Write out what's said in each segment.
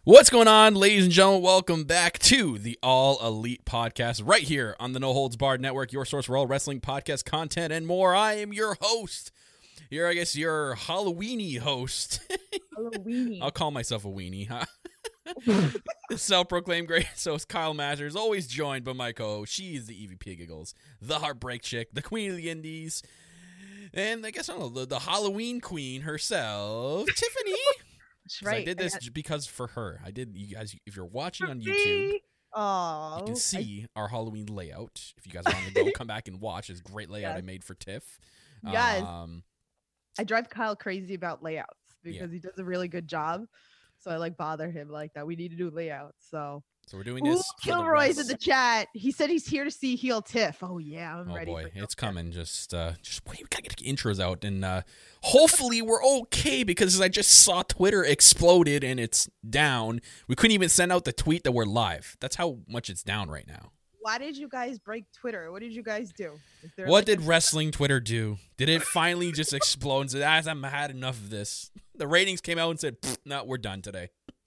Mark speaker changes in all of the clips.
Speaker 1: What's going on, ladies and gentlemen? Welcome back to the All Elite Podcast, right here on the No Holds Barred Network, your source for all wrestling podcast content and more. I am your host. You're, I guess, your Halloweeny host.
Speaker 2: Halloweeny.
Speaker 1: I'll call myself a weenie, huh? The self-proclaimed great host, Kyle Masters, always joined by my co-host. She's the EVP Giggles, the Heartbreak Chick, the Queen of the Indies, and I guess, I don't know, the Halloween Queen herself, Tiffany.
Speaker 2: That's right.
Speaker 1: I did this because for her. I did. You guys, if you're watching on
Speaker 2: me.
Speaker 1: YouTube,
Speaker 2: oh,
Speaker 1: you can see our Halloween layout. If you guys want to go, come back and watch this great layout I made for Tiff.
Speaker 2: Yes. I drive Kyle crazy about layouts because he does a really good job. So I bother him like that. We need to do layouts. So
Speaker 1: we're doing this.
Speaker 2: Kilroy's in the chat. He said he's here to see heel Tiff. Oh yeah, I'm ready.
Speaker 1: Oh boy, it's coming. Just wait. We gotta get the intros out, and hopefully we're okay because I just saw Twitter exploded and it's down. We couldn't even send out the tweet that we're live. That's how much it's down right now.
Speaker 2: Why did you guys break Twitter? What did you guys do?
Speaker 1: What did wrestling Twitter do? Did it finally just explode and say, "I've had enough of this"? The ratings came out and said, "No, we're done today."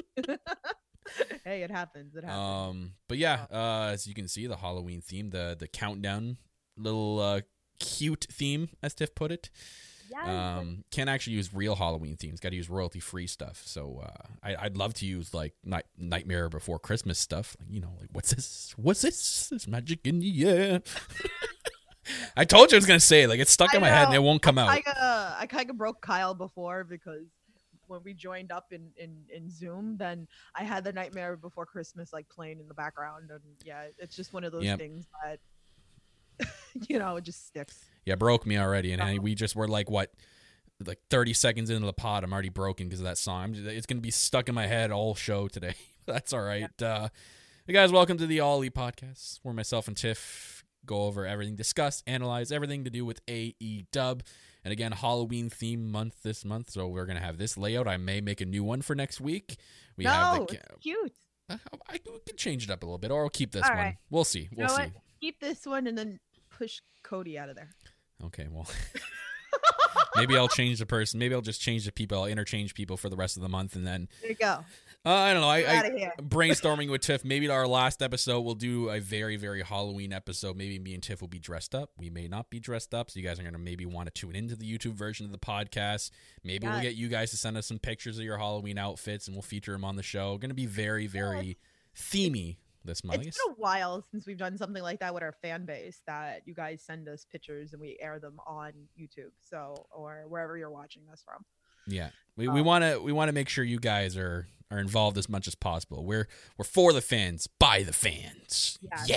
Speaker 2: Hey, it happens.
Speaker 1: But yeah, as you can see, the Halloween theme, the countdown, little cute theme, as Tiff put it.
Speaker 2: Yes.
Speaker 1: Can't actually use real Halloween themes. Got to use royalty-free stuff. So I'd love to use Nightmare Before Christmas stuff. What's this? What's this? There's magic in the air. I told you I was gonna say it. It's stuck in my head and it won't come out.
Speaker 2: I kind of broke Kyle before because when we joined up in Zoom, then I had the Nightmare Before Christmas playing in the background, and yeah, it's just one of those things that it just sticks.
Speaker 1: Yeah, broke me already, and we just were 30 seconds into the pod. I'm already broken because of that song. It's gonna be stuck in my head all show today. That's all right. Hey guys, welcome to the All Elite Podcast, where myself and Tiff go over everything, discuss, analyze everything to do with AEW. And again, Halloween theme month this month, so we're gonna have this layout. I may make a new one for next week.
Speaker 2: It's cute.
Speaker 1: I can change it up a little bit, or I'll keep this one.
Speaker 2: Right.
Speaker 1: We'll see. We'll see.
Speaker 2: What? Keep this one and then push Cody out of there.
Speaker 1: Okay, well, maybe I'll change the person. Maybe I'll just change the people. I'll interchange people for the rest of the month, and then
Speaker 2: there you go.
Speaker 1: I don't know. I brainstorming with Tiff. Maybe our last episode we'll do a very, very Halloween episode. Maybe me and Tiff will be dressed up. We may not be dressed up, so you guys are gonna maybe want to tune into the YouTube version of the podcast. Maybe we'll get you guys to send us some pictures of your Halloween outfits, and we'll feature them on the show. Gonna be very, very themey this month.
Speaker 2: It's been a while since we've done something like that with our fan base, that you guys send us pictures and we air them on YouTube, or wherever you're watching us from.
Speaker 1: Yeah, we want to make sure you guys are involved as much as possible. We're for the fans, by the fans. Yeah.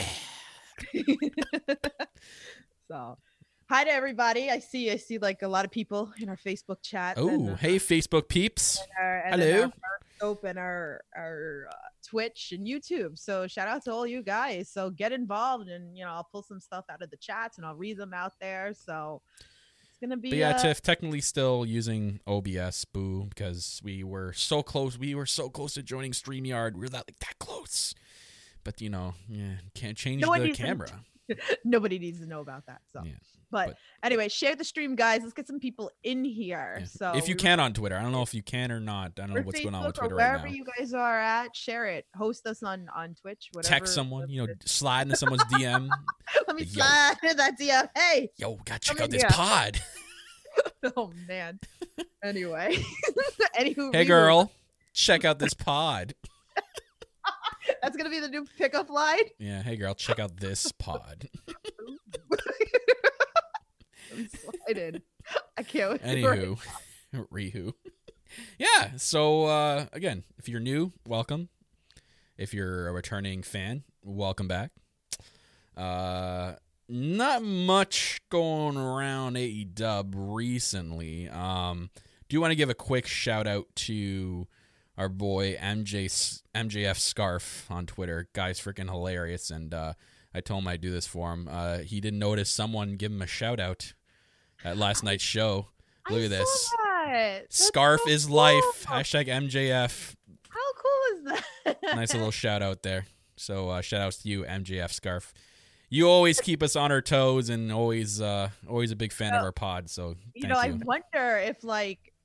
Speaker 2: So, hi to everybody. I see a lot of people in our Facebook chat.
Speaker 1: Oh, hey Facebook peeps.
Speaker 2: Hello. And our Twitch and YouTube. So shout out to all you guys. So get involved, and I'll pull some stuff out of the chats and I'll read them out there. So it's gonna be.
Speaker 1: But Tiff, technically still using OBS, because we were so close. We were so close to joining StreamYard. We were that close. But can't change the camera.
Speaker 2: Nobody needs to know about that. So, but anyway, share the stream, guys. Let's get some people in here. Yeah. So
Speaker 1: if you can on Twitter, I don't know if you can or not. I don't know what's
Speaker 2: Facebook
Speaker 1: going on with Twitter
Speaker 2: right now.
Speaker 1: Wherever
Speaker 2: you guys are at, share it. Host us on Twitch. Whatever.
Speaker 1: Text someone. Slide into someone's DM.
Speaker 2: Let me slide into that DM. Hey,
Speaker 1: gotta check out this pod.
Speaker 2: Oh man. Anyway, anywho.
Speaker 1: Hey girl, check out this pod.
Speaker 2: That's gonna be the new pickup line.
Speaker 1: Yeah, hey girl, check out this pod.
Speaker 2: I'm sliding. I can't wait.
Speaker 1: Anywho, Rihu. Yeah. So again, if you're new, welcome. If you're a returning fan, welcome back. Not much going around AEW recently. Do want to give a quick shout out to our boy MJF Scarf on Twitter. Guy's freaking hilarious, and I told him I'd do this for him. He didn't notice someone give him a shout out at last night's show. Look at this. Scarf
Speaker 2: so
Speaker 1: is
Speaker 2: cool.
Speaker 1: Life. Hashtag MJF.
Speaker 2: How cool is that?
Speaker 1: Nice little shout out there. So shout outs to you, MJF Scarf. You always keep us on our toes, and always a big fan of our pod. So thank you.
Speaker 2: I wonder if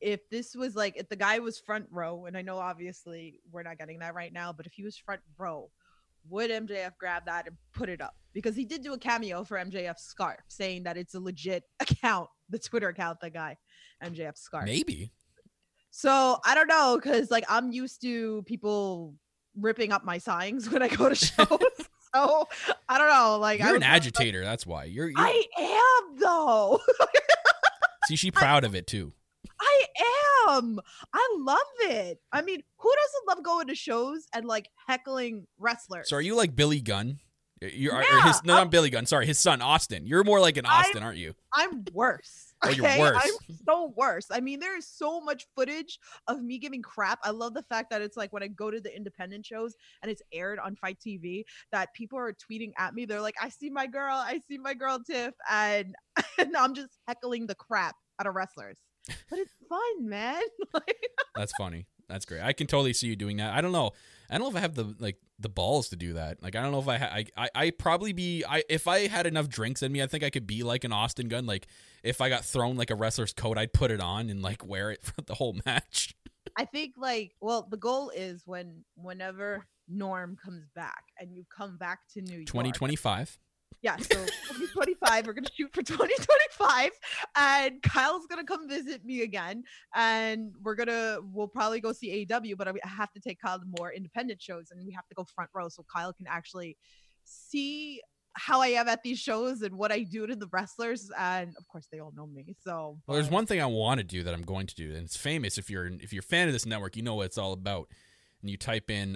Speaker 2: if this was like if the guy was front row, and I know obviously we're not getting that right now, but if he was front row, would MJF grab that and put it up? Because he did do a cameo for MJF's scarf, saying that it's a legit account, the Twitter account, that guy, MJF's scarf.
Speaker 1: Maybe.
Speaker 2: So I don't know, because like I'm used to people ripping up my signs when I go to shows. So I don't know. Like
Speaker 1: you're an agitator. That's why you're.
Speaker 2: I am though.
Speaker 1: See, she's proud of it too.
Speaker 2: I am. I love it. I mean, who doesn't love going to shows and like heckling wrestlers?
Speaker 1: So are you like Billy Gunn? Not Billy Gunn. Sorry, his son Austin. You're more like an Austin, aren't you?
Speaker 2: I'm worse.
Speaker 1: Oh, you're worse.
Speaker 2: I'm so worse. I mean, there is so much footage of me giving crap. I love the fact that it's like when I go to the independent shows and it's aired on Fight TV, that people are tweeting at me. They're like, I see my girl Tiff, and I'm just heckling the crap out of wrestlers. But it's fun, man.
Speaker 1: That's funny. That's great. I can totally see you doing that. I don't know if I have the balls to do that. Like, I don't know if I probably be, if I had enough drinks in me, I think I could be like an Austin Gunn. Like, if I got thrown like a wrestler's coat, I'd put it on and like wear it for the whole match.
Speaker 2: I think the goal is whenever Norm comes back and you come back to New York.
Speaker 1: 2025.
Speaker 2: Yeah, so 2025, we're going to shoot for 2025, and Kyle's going to come visit me again, and we'll probably go see AEW, but I have to take Kyle to more independent shows, and we have to go front row so Kyle can actually see how I am at these shows and what I do to the wrestlers, and of course, they all know me, so.
Speaker 1: Well, there's one thing I want to do that I'm going to do, and it's famous. If you're a fan of this network, you know what it's all about, and you type in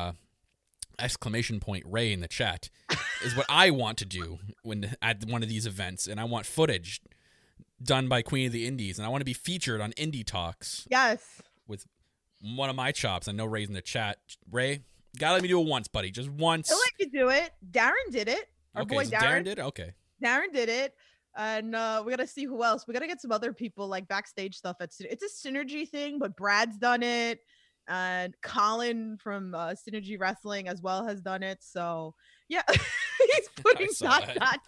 Speaker 1: !Ray in the chat is what I want to do when at one of these events, and I want footage done by Queen of the Indies, and I want to be featured on Indie Talks.
Speaker 2: Yes.
Speaker 1: With one of my chops. I know Ray's in the chat. Ray, gotta let me do it once, buddy. Just once.
Speaker 2: I'll let you do it. Darren did it. Our boy
Speaker 1: Darren did it? Okay.
Speaker 2: Darren did it. And we gotta see who else. We gotta get some other people like backstage stuff. It's a synergy thing, but Brad's done it. And Colin from Synergy Wrestling as well has done it. So yeah, he's putting dot.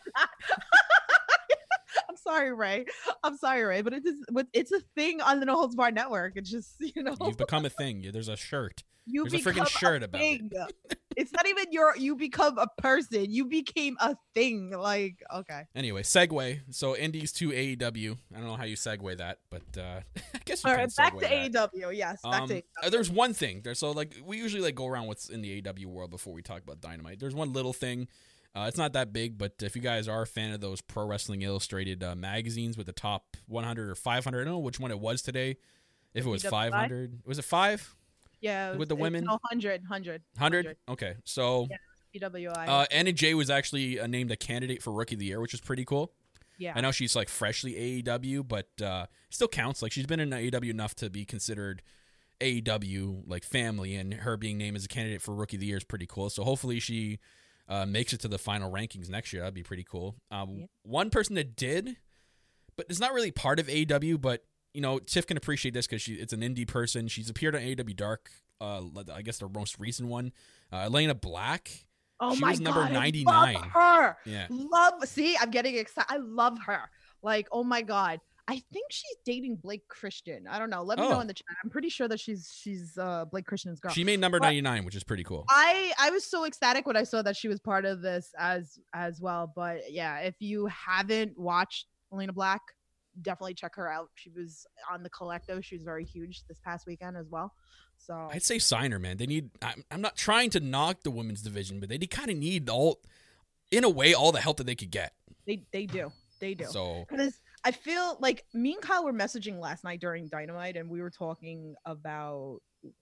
Speaker 2: I'm sorry, Ray, but it's a thing on the No Holds Barred network. It's just,
Speaker 1: you've become a thing. There's a shirt.
Speaker 2: There's
Speaker 1: a freaking shirt about it.
Speaker 2: It's not even you become a person. You became a thing. Like, okay.
Speaker 1: Anyway, segue. So Indies to AEW. I don't know how you segue that, but I guess you
Speaker 2: all
Speaker 1: can
Speaker 2: right, back to
Speaker 1: that.
Speaker 2: AEW. Yes, back to AEW.
Speaker 1: There's one thing. So like we usually like go around what's in the AEW world before we talk about Dynamite. There's one little thing. It's not that big, but if you guys are a fan of those Pro Wrestling Illustrated magazines with the top 100 or 500, I don't know which one it was today. If it was 500, was it 5?
Speaker 2: Yeah,
Speaker 1: with the women.
Speaker 2: 100.
Speaker 1: Okay, so
Speaker 2: PWI.
Speaker 1: Anna Jay was actually named a candidate for Rookie of the Year, which is pretty cool.
Speaker 2: Yeah,
Speaker 1: I know she's like freshly AEW, but still counts. Like she's been in AEW enough to be considered AEW like family, and her being named as a candidate for Rookie of the Year is pretty cool. So hopefully she makes it to the final rankings next year. That'd be pretty cool. One person that did, but it's not really part of AEW, but Tiff can appreciate this because it's an indie person. She's appeared on AEW Dark, I guess the most recent one. Elena Black.
Speaker 2: Oh,
Speaker 1: she
Speaker 2: my
Speaker 1: was number
Speaker 2: God,
Speaker 1: 99.
Speaker 2: I love her.
Speaker 1: Yeah.
Speaker 2: See, I'm getting excited. I love her. Like, oh my God. I think she's dating Blake Christian. I don't know. Let me know in the chat. I'm pretty sure that she's Blake Christian's girl.
Speaker 1: She made number 99, which is pretty cool.
Speaker 2: I was so ecstatic when I saw that she was part of this as well. But yeah, if you haven't watched Elena Black, definitely check her out. She was on the Collective. She was very huge this past weekend as well. So
Speaker 1: I'd say sign her, man. They need. I'm not trying to knock the women's division, but they kind of need all the help that they could get.
Speaker 2: They do.
Speaker 1: So
Speaker 2: because I feel like me and Kyle were messaging last night during Dynamite, and we were talking about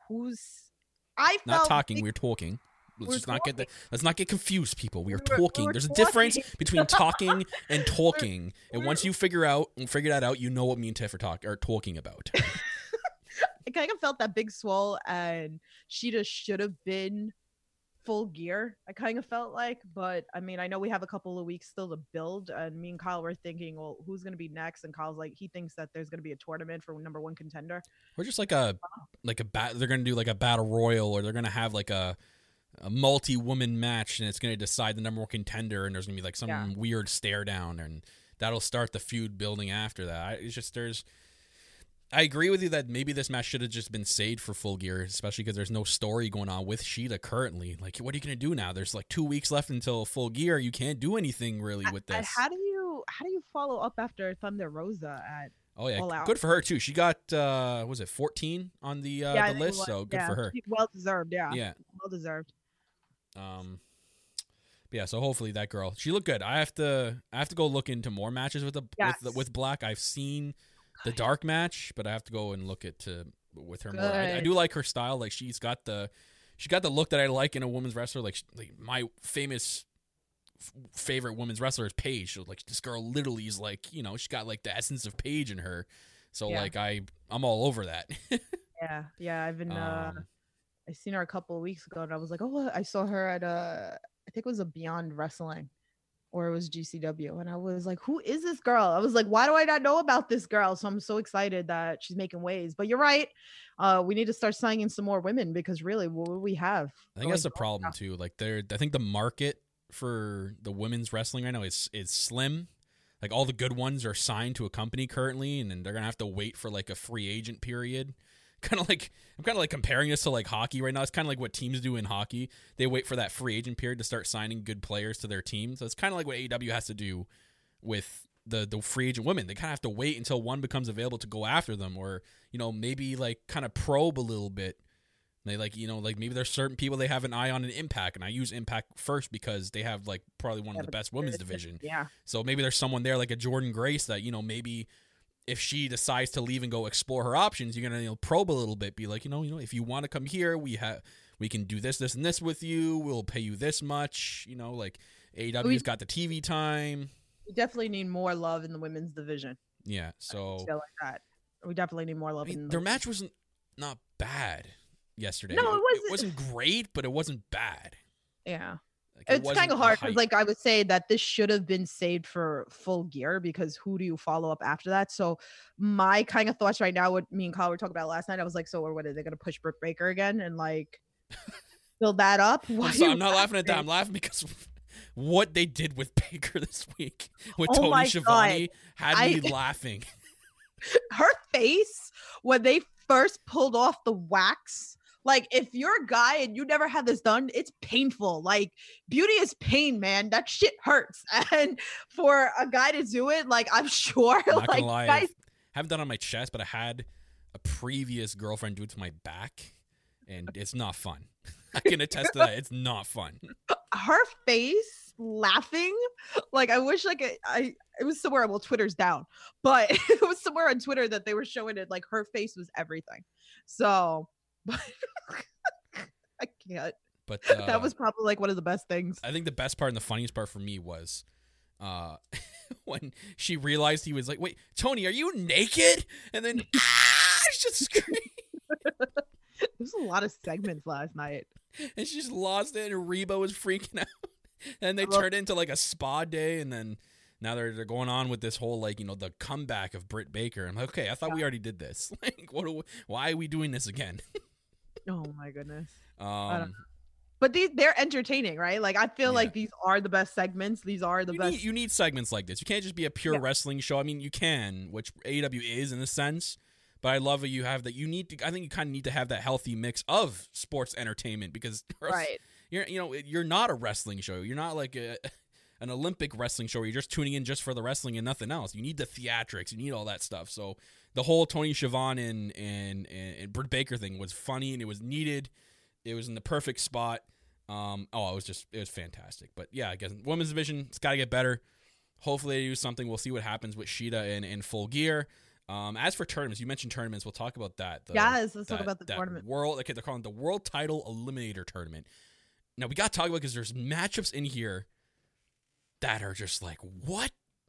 Speaker 1: not talking. We're talking. Let's not get confused, people. We're talking. There's a difference between talking and talking. And once you figure that out, you know what me and Tiff are talking about.
Speaker 2: I kind of felt that Big Swole and Sheeta should have been Full Gear. I kind of felt like, but I mean, I know we have a couple of weeks still to build, and me and Kyle were thinking, well, who's going to be next? And Kyle's like, he thinks that there's going to be a tournament for number one contender.
Speaker 1: Or just they're going to do like a battle royal, or they're going to have like a multi-woman match, and it's going to decide the number one contender, and there's going to be like some weird stare down, and that'll start the feud building after that. It's just I agree with you that maybe this match should have just been saved for Full Gear, especially because there's no story going on with Shida currently. Like, what are you going to do now? There's like 2 weeks left until Full Gear. You can't do anything really with this.
Speaker 2: How do you follow up after Thunder Rosa at
Speaker 1: Oh yeah,
Speaker 2: All Out?
Speaker 1: Good for her too. She got was it 14 on the list, so good for her.
Speaker 2: Well deserved, yeah.
Speaker 1: Yeah.
Speaker 2: Well deserved.
Speaker 1: Yeah, so hopefully that girl, she looked good. I have to go look into more matches with with Black. I've seen the dark match, but I have to go and look with her more. I do like her style. Like she got the look that I like in a women's wrestler. Like my favorite women's wrestler is Paige. So like this girl literally is like, she got like the essence of Paige in her. So like I'm all over that.
Speaker 2: yeah. I've been I seen her a couple of weeks ago, and I was like, oh, I saw her at I think it was a Beyond Wrestling, or it was GCW, and I was like, who is this girl? I was like, why do I not know about this girl? So I'm so excited that she's making waves. But you're right, we need to start signing some more women, because really, what do we have?
Speaker 1: I think that's the problem too. Like I think the market for the women's wrestling right now is slim. Like all the good ones are signed to a company currently, and then they're gonna have to wait for like a free agent period. I'm kind of like comparing this to like hockey right now. It's kind of like what teams do in hockey. They wait for that free agent period to start signing good players to their team. So it's kind of like what AEW has to do with the free agent women. They kind of have to wait until one becomes available to go after them, or maybe like kind of probe a little bit. They like maybe there's certain people they have an eye on in Impact, and I use Impact first because they have like probably one of the best women's division.
Speaker 2: Yeah. So
Speaker 1: maybe there's someone there like a Jordan Grace that maybe if she decides to leave and go explore her options, you're gonna probe a little bit, be like, if you want to come here, we can do this, and this with you. We'll pay you this much. Like AEW's got the TV time.
Speaker 2: We definitely need more love in the women's division.
Speaker 1: Yeah, so
Speaker 2: I feel like that. We definitely need more love.
Speaker 1: Their match wasn't not bad yesterday.
Speaker 2: No,
Speaker 1: it wasn't great, but it wasn't bad.
Speaker 2: Yeah. It's kind of hard because, like, I would say that this should have been saved for Full Gear, because who do you follow up after that? So my kind of thoughts right now, what me and Kyle were talking about last night, I was like, so what are they going to push Britt Baker again and like build that up?
Speaker 1: I'm not laughing at that. I'm laughing because what they did with Baker this week with Tony Schiavone had me laughing.
Speaker 2: Her face when they first pulled off the wax. Like, if you're a guy and you never had this done, it's painful. Like, beauty is pain, man. That shit hurts. And for a guy to do it, like, I'm sure,
Speaker 1: I'm not gonna lie, I haven't done it on my chest, but I had a previous girlfriend do it to my back, and it's not fun. I can attest to that. It's not fun.
Speaker 2: Her face laughing, like, I wish like it was somewhere. Well, Twitter's down, but it was somewhere on Twitter that they were showing it. Like, her face was everything. So. But I can't.
Speaker 1: But
Speaker 2: that was probably like one of the best things.
Speaker 1: I think the best part and the funniest part for me was when she realized he was like, "Wait, Tony, are you naked?" And then she just screamed.
Speaker 2: There's a lot of segments last night,
Speaker 1: and she just lost it. And Reba was freaking out. And they turned into like a spa day, and then now they're going on with this whole like the comeback of Britt Baker. I'm like, okay, I thought we already did this. Like, why are we doing this again?
Speaker 2: Oh my goodness. But they're entertaining, right? Like, I feel like these are the best segments. These are the best.
Speaker 1: You need segments like this. You can't just be a pure wrestling show. I mean, you can, which AEW is in a sense. But I love that you have that. I think you kind of need to have that healthy mix of sports entertainment, because you're not a wrestling show. You're not like an Olympic wrestling show where you're just tuning in just for the wrestling and nothing else. You need the theatrics. You need all that stuff. So the whole Tony Schiavone and Britt Baker thing was funny, and it was needed. It was in the perfect spot. It was fantastic. But yeah, I guess women's division, it's got to get better. Hopefully they do something. We'll see what happens with Shida and Full Gear. As for tournaments, you mentioned tournaments. We'll talk about that.
Speaker 2: Let's talk about the tournament.
Speaker 1: They're calling it the World Title Eliminator Tournament. Now, we got to talk about it because there's matchups in here that are just like, what?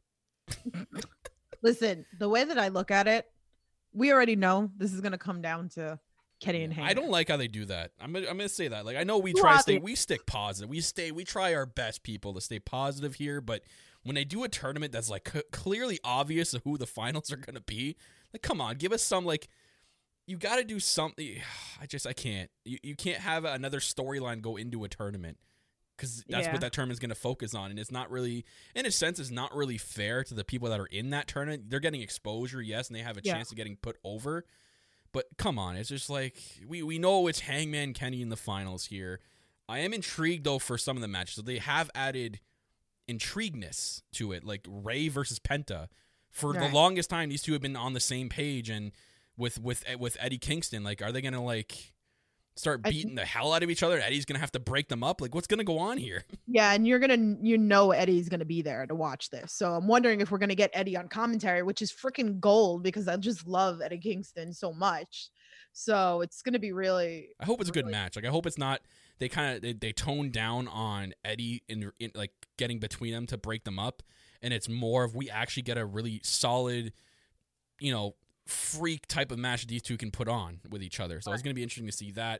Speaker 2: Listen, the way that I look at it, we already know this is going to come down to Kenny and Hangman.
Speaker 1: I don't like how they do that. I'm gonna say that. Like, I know we stick positive. We try our best, people, to stay positive here, but when they do a tournament that's like clearly obvious of who the finals are going to be, like, come on, give us some, like, you got to do something. I can't. You can't have another storyline go into a tournament. because that's what that tournament's going to focus on. And it's not really, in a sense, it's not really fair to the people that are in that tournament. They're getting exposure, yes, and they have a chance of getting put over. But come on, it's just like, we know it's Hangman Kenny in the finals here. I am intrigued, though, for some of the matches. So they have added intrigueness to it, like Ray versus Penta. For the longest time, these two have been on the same page, and with Eddie Kingston, like, are they going to, like, start beating the hell out of each other? Eddie's gonna have to break them up. Like, what's gonna go on here?
Speaker 2: Yeah, and Eddie's gonna be there to watch this. So I'm wondering if we're gonna get Eddie on commentary, which is freaking gold because I just love Eddie Kingston so much. So it's gonna be really.
Speaker 1: I hope it's a good match. Like, I hope it's not. They tone down on Eddie in like getting between them to break them up, and it's more of we actually get a really solid, freak type of match these two can put on with each other. So it's going to be interesting to see that.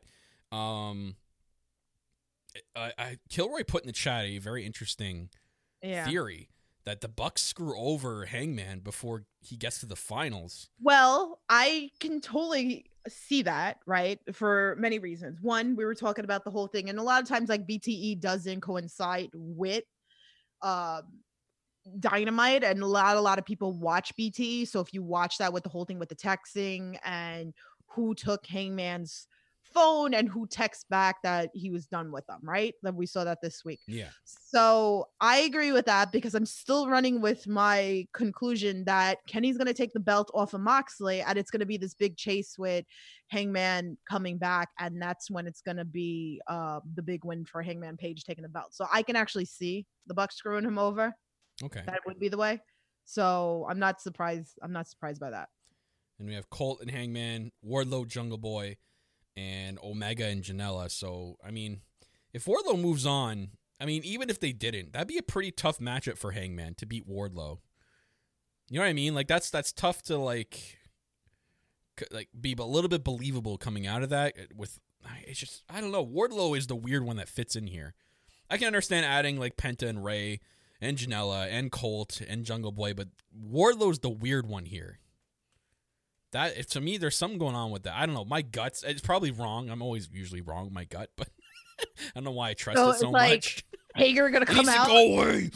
Speaker 1: Kilroy put in the chat a very interesting theory that the Bucks screw over Hangman before he gets to the finals.
Speaker 2: Well, I can totally see that, right? For many reasons. One, we were talking about the whole thing, and a lot of times like BTE doesn't coincide with Dynamite, and a lot of people watch BT. So if you watch that with the whole thing with the texting and who took Hangman's phone and who texts back that he was done with them, right? That we saw that this week.
Speaker 1: Yeah.
Speaker 2: So I agree with that because I'm still running with my conclusion that Kenny's going to take the belt off of Moxley, and it's going to be this big chase with Hangman coming back, and that's when it's going to be the big win for Hangman Page taking the belt. So I can actually see the Bucks screwing him over.
Speaker 1: Okay.
Speaker 2: That would be the way. So I'm not surprised. I'm not surprised by that.
Speaker 1: And we have Colt and Hangman, Wardlow, Jungle Boy, and Omega and Janela. So, I mean, if Wardlow moves on, I mean, even if they didn't, that'd be a pretty tough matchup for Hangman to beat Wardlow. You know what I mean? Like, that's tough to, like be a little bit believable coming out of that. It's just, I don't know. Wardlow is the weird one that fits in here. I can understand adding, like, Penta and Ray and Janela and Colt and Jungle Boy, but Wardlow's the weird one here. That, to me, there's something going on with that. I don't know. My guts, it's probably wrong. I'm always usually wrong with my gut, but I don't know why I trust it so much.
Speaker 2: Hager gonna come out.
Speaker 1: Go away.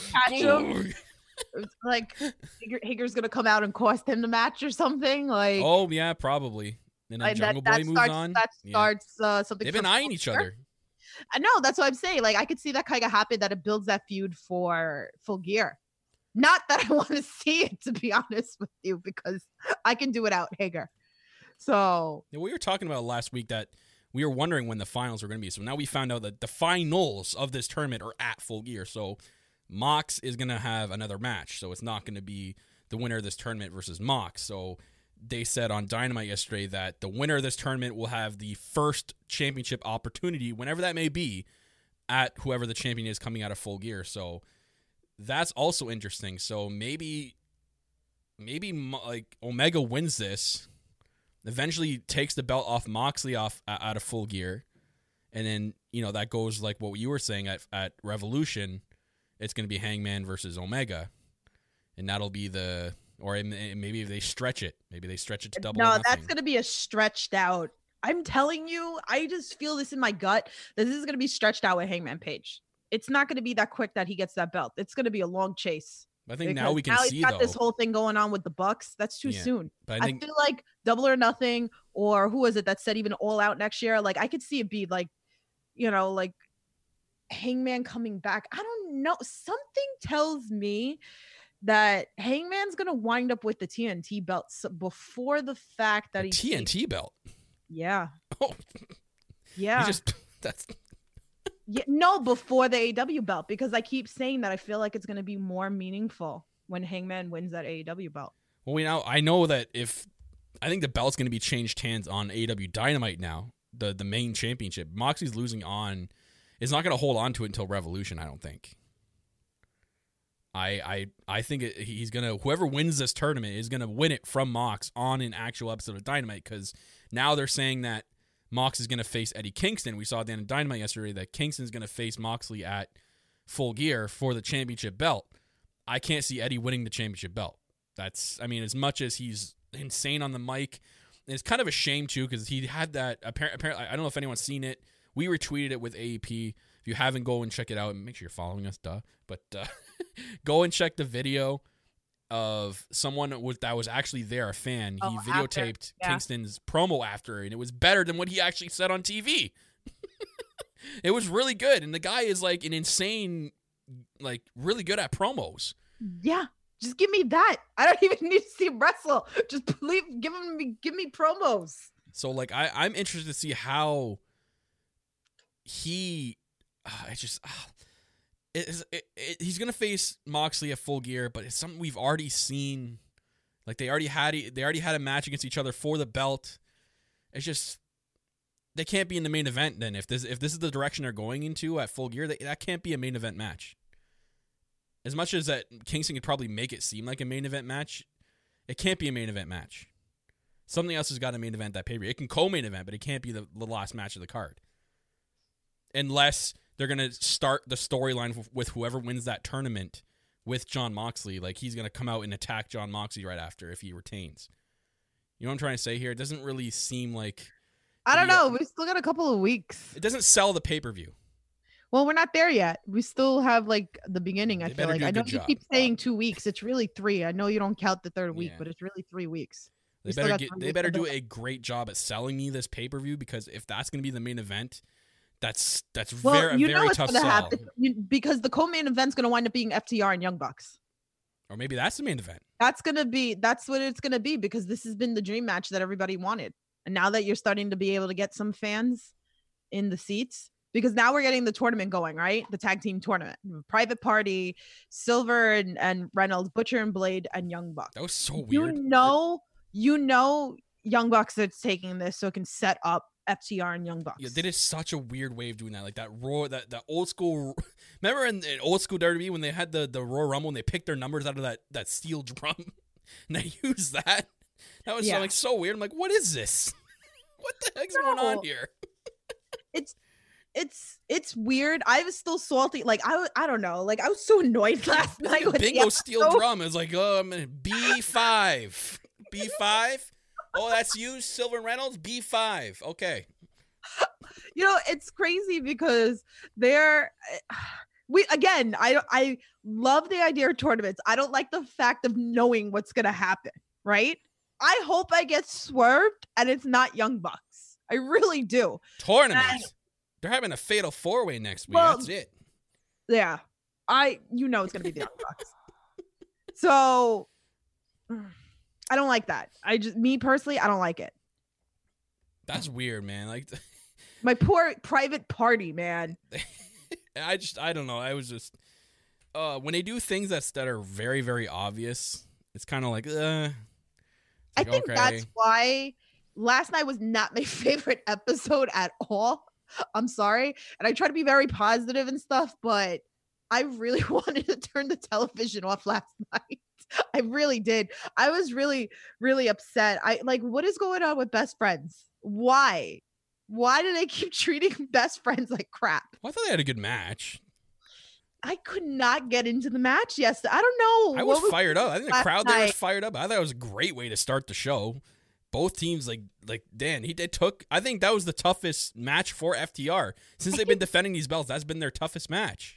Speaker 2: It's like Hager's gonna come out and cost him the match or something. Like,
Speaker 1: oh yeah, probably. And then Jungle Boy moves on.
Speaker 2: That starts something.
Speaker 1: They've been eyeing each other.
Speaker 2: I know, that's what I'm saying. Like, I could see that kind of happen, that it builds that feud for Full Gear. Not that I want to see it, to be honest with you, because I can do without Hager. So
Speaker 1: yeah, we were talking about last week that we were wondering when the finals were going to be. So now we found out that the finals of this tournament are at Full Gear. So Mox is going to have another match. So it's not going to be the winner of this tournament versus Mox. So they said on Dynamite yesterday that the winner of this tournament will have the first championship opportunity, whenever that may be, at whoever the champion is coming out of Full Gear. So that's also interesting. So maybe like Omega wins this, eventually takes the belt off Moxley out of Full Gear, and then that goes like what you were saying at Revolution. It's going to be Hangman versus Omega, and that'll be or maybe they stretch it. Maybe they stretch it to double.
Speaker 2: No, that's going to be a stretched out. I'm telling you, I just feel this in my gut that this is going to be stretched out with Hangman Page. It's not going to be that quick that he gets that belt. It's going to be a long chase.
Speaker 1: I think now we can see,
Speaker 2: he's got this whole thing going on with the Bucks. That's too soon. But I feel like Double or Nothing, or who was it that said even All Out next year? Like, I could see it be like, like Hangman coming back. I don't know. Something tells me that Hangman's going to wind up with the TNT belt before the fact that
Speaker 1: TNT belt.
Speaker 2: Yeah.
Speaker 1: Oh.
Speaker 2: Yeah. Yeah, no, before the AEW belt, because I keep saying that I feel like it's going to be more meaningful when Hangman wins that AEW belt.
Speaker 1: Well, I know that I think the belt's going to be changed hands on AEW Dynamite now, the main championship. Moxley's losing on, is not going to hold on to it until Revolution, I don't think. I think he's going to, whoever wins this tournament is going to win it from Mox on an actual episode of Dynamite, because now they're saying that Mox is going to face Eddie Kingston. We saw at the end of Dynamite yesterday that Kingston's going to face Moxley at Full Gear for the championship belt. I can't see Eddie winning the championship belt. As much as he's insane on the mic, it's kind of a shame too, because he had that apparently. I don't know if anyone's seen it. We retweeted it with AEP. If you haven't, go and check it out. And make sure you're following us, duh. But go and check the video of someone that was actually there, a fan. He videotaped Kingston's promo after, and it was better than what he actually said on TV. It was really good, and the guy is like an insane, like really good at promos.
Speaker 2: Yeah, just give me that. I don't even need to see him wrestle. Just please give me promos.
Speaker 1: So like I'm interested to see how he. He's gonna face Moxley at Full Gear, but it's something we've already seen. Like they already had a match against each other for the belt. It's just they can't be in the main event then. If this is the direction they're going into at Full Gear, that can't be a main event match. As much as that Kingston could probably make it seem like a main event match, it can't be a main event match. Something else has got a main event that pay-per-view. It can co-main event, but it can't be the last match of the card. Unless they're going to start the storyline with whoever wins that tournament with Jon Moxley. Like, he's going to come out and attack Jon Moxley right after if he retains. You know what I'm trying to say here? It doesn't really seem like...
Speaker 2: I don't know. We still got a couple of weeks.
Speaker 1: It doesn't sell the pay-per-view.
Speaker 2: Well, we're not there yet. We still have, like, the beginning, I feel like. I know you keep saying 2 weeks. It's really 3. I know you don't count the third week, but it's really 3 weeks.
Speaker 1: They better do a great job at selling me this pay-per-view, because if that's going to be the main event... That's very tough sell. Happen
Speaker 2: because the co-main event's going to wind up being FTR and Young Bucks.
Speaker 1: Or maybe that's the main event.
Speaker 2: That's what it's going to be, because this has been the dream match that everybody wanted. And now that you're starting to be able to get some fans in the seats, because now we're getting the tournament going, right? The tag team tournament. Private Party, Silver and Reynolds, Butcher and Blade, and Young Bucks.
Speaker 1: That was so weird.
Speaker 2: You know Young Bucks is taking this so it can set up FTR and Young Bucks.
Speaker 1: Yeah, they did such a weird way of doing that. Like that Raw, that old school. Remember in old school WWE when they had the Royal Rumble and they picked their numbers out of that steel drum, and they used that. That was like so weird. I'm like, what is this? What the heck's going on here?
Speaker 2: It's weird. I was still salty. Like I don't know. Like I was so annoyed last night. With
Speaker 1: bingo steel drum. It was like, I'm B5. B5. Oh, that's you, Silver Reynolds? B5. Okay.
Speaker 2: You know, it's crazy because I love the idea of tournaments. I don't like the fact of knowing what's going to happen, right? I hope I get swerved and it's not Young Bucks. I really do.
Speaker 1: Tournaments? They're having a fatal 4-way next week. Well, that's it.
Speaker 2: Yeah. It's going to be the Young Bucks. So... I don't like that. Me personally, I don't like it.
Speaker 1: That's weird, man. Like
Speaker 2: my poor Private Party, man.
Speaker 1: I don't know. I was just when they do things that are very, very obvious, it's kind of like I
Speaker 2: think that's why last night was not my favorite episode at all. I'm sorry. And I try to be very positive and stuff, but I really wanted to turn the television off last night. I really did. I was really, really upset. What is going on with Best Friends? Why do they keep treating Best Friends like crap?
Speaker 1: Well, I thought they had a good match.
Speaker 2: I could not get into the match yesterday. I don't know.
Speaker 1: I was fired up. I think the crowd there was fired up. I thought it was a great way to start the show. Both teams, like Dan, I think that was the toughest match for FTR. Since they've been defending these belts, that's been their toughest match.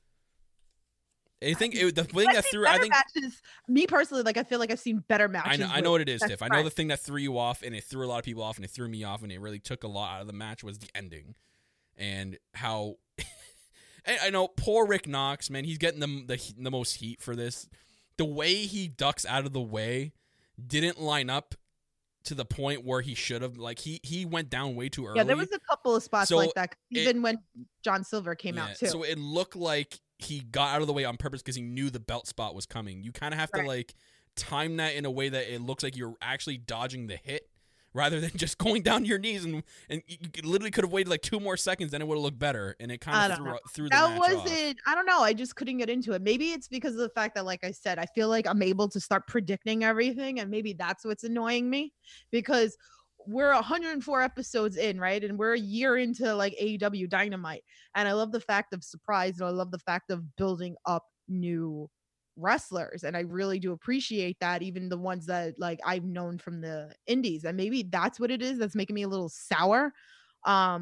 Speaker 1: I think the thing that threw. I think
Speaker 2: matches, me personally, like I feel like I've seen better matches.
Speaker 1: I know what it is, Tiff. I know the thing that threw you off, and it threw a lot of people off, and it threw me off, and it really took a lot out of the match was the ending, and how. And I know poor Rick Knox, man. He's getting the most heat for this. The way he ducks out of the way didn't line up to the point where he should have. Like he went down way too early.
Speaker 2: Yeah, there was a couple of spots like that. Even when John Silver came out too.
Speaker 1: So it looked like he got out of the way on purpose because he knew the belt spot was coming. You kind of have to like time that in a way that it looks like you're actually dodging the hit rather than just going down to your knees, and you literally could have waited like 2 more seconds, then it would have looked better, and it kind of threw the match off.
Speaker 2: I don't know. I just couldn't get into it. Maybe it's because of the fact that, like I said, I feel like I'm able to start predicting everything, and maybe that's what's annoying me, because we're 104 episodes in, right? And we're a year into like AEW Dynamite. And I love the fact of surprise, and I love the fact of building up new wrestlers. And I really do appreciate that, even the ones that like I've known from the indies. And maybe that's what it is that's making me a little sour.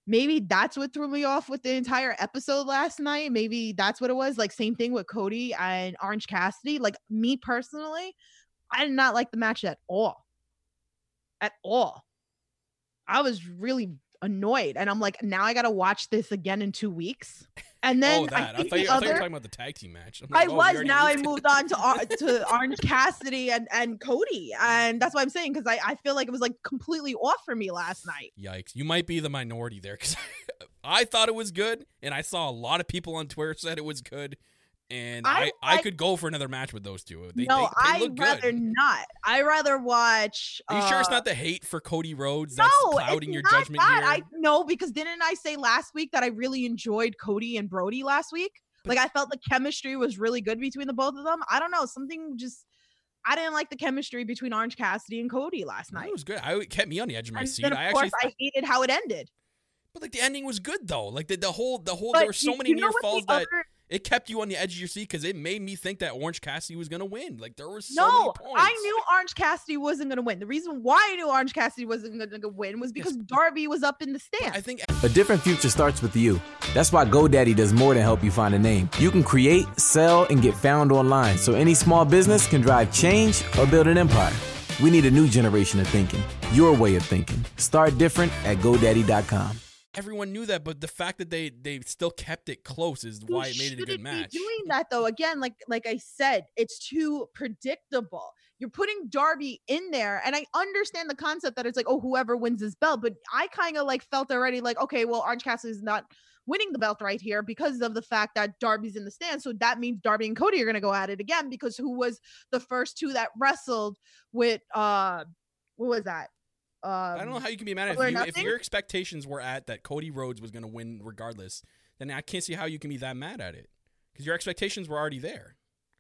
Speaker 2: maybe that's what threw me off with the entire episode last night. Maybe that's what it was. Like, same thing with Cody and Orange Cassidy. Like, me personally, I did not like the match at all. At all. I was really annoyed, and I'm like, now I gotta watch this again in 2 weeks. And then
Speaker 1: I thought you were talking about the tag team match.
Speaker 2: Like, I moved on to Orange Cassidy and Cody, and that's what I'm saying, because I feel like it was like completely off for me last night.
Speaker 1: Yikes! You might be the minority there, because I thought it was good, and I saw a lot of people on Twitter said it was good. And I could go for another match with those two.
Speaker 2: I'd rather not. I'd rather watch.
Speaker 1: Are you sure it's not the hate for Cody Rhodes that's clouding your judgment here?
Speaker 2: No, because didn't I say last week that I really enjoyed Cody and Brody last week? Like, I felt the chemistry was really good between the both of them. I don't know. I didn't like the chemistry between Orange Cassidy and Cody last night.
Speaker 1: It was good. It kept me on the edge of my seat.
Speaker 2: Of course, I hated how it ended.
Speaker 1: But like, the ending was good though. Like the whole there were so many near falls that it kept you on the edge of your seat, because it made me think that Orange Cassidy was going to win. Like, there were so many points.
Speaker 2: I knew Orange Cassidy wasn't going to win. The reason why I knew Orange Cassidy wasn't going to win was because Darby was up in the stand.
Speaker 1: I think
Speaker 3: a different future starts with you. That's why GoDaddy does more than help you find a name. You can create, sell, and get found online, so any small business can drive change or build an empire. We need a new generation of thinking. Your way of thinking. Start different at GoDaddy.com.
Speaker 1: Everyone knew that, but the fact that they still kept it close is why it made it a good match.
Speaker 2: Doing that though, again, like I said, it's too predictable. You're putting Darby in there, and I understand the concept that it's like, oh, whoever wins this belt, but I kind of like felt already like, okay, well, Orange Cassidy is not winning the belt right here because of the fact that Darby's in the stand. So that means Darby and Cody are going to go at it again, because who was the first two that wrestled with what was that?
Speaker 1: I don't know how you can be mad if your expectations were at that Cody Rhodes was going to win regardless. Then I can't see how you can be that mad at it, because your expectations were already there.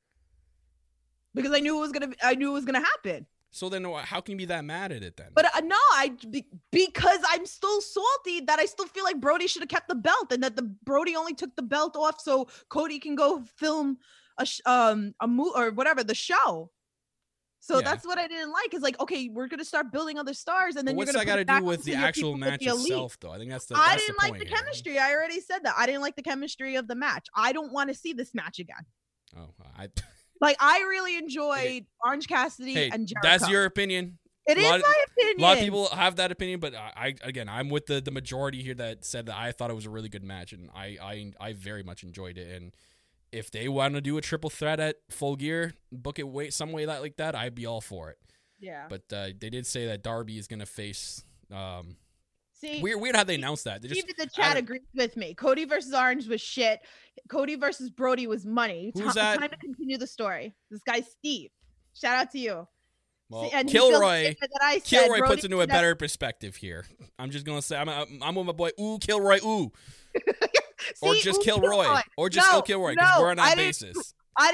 Speaker 2: Because I knew it was gonna happen.
Speaker 1: So then, how can you be that mad at it then?
Speaker 2: But because I'm still salty that I still feel like Brody should have kept the belt, and that Brody only took the belt off so Cody can go film a movie or whatever, the show. So that's what I didn't like. Is like, okay, we're gonna start building other stars, and then
Speaker 1: what's that got to do with the actual match itself, though? I think that's the.
Speaker 2: I didn't like the chemistry. I already said that. I didn't like the chemistry of the match. I don't want to see this match again.
Speaker 1: Oh,
Speaker 2: I really enjoyed Orange Cassidy and Jericho.
Speaker 1: That's your opinion.
Speaker 2: It is my opinion.
Speaker 1: A lot of people have that opinion, but I'm with the majority here that said that I thought it was a really good match, and I very much enjoyed it. And if they want to do a triple threat at Full Gear, book it some way like that, I'd be all for it.
Speaker 2: Yeah.
Speaker 1: But they did say that Darby is going to face.
Speaker 2: See,
Speaker 1: weird how they announced that.
Speaker 2: Even the chat agrees with me. Cody versus Orange was shit. Cody versus Brody was money.
Speaker 1: Who's that?
Speaker 2: Time to continue the story. This guy Steve. Shout out to you.
Speaker 1: Well, Kilroy puts into a better perspective here. I'm just gonna say I'm with my boy. Ooh, Kilroy. Ooh. Or just Kilroy. Or just Kilroy, because we're on that basis.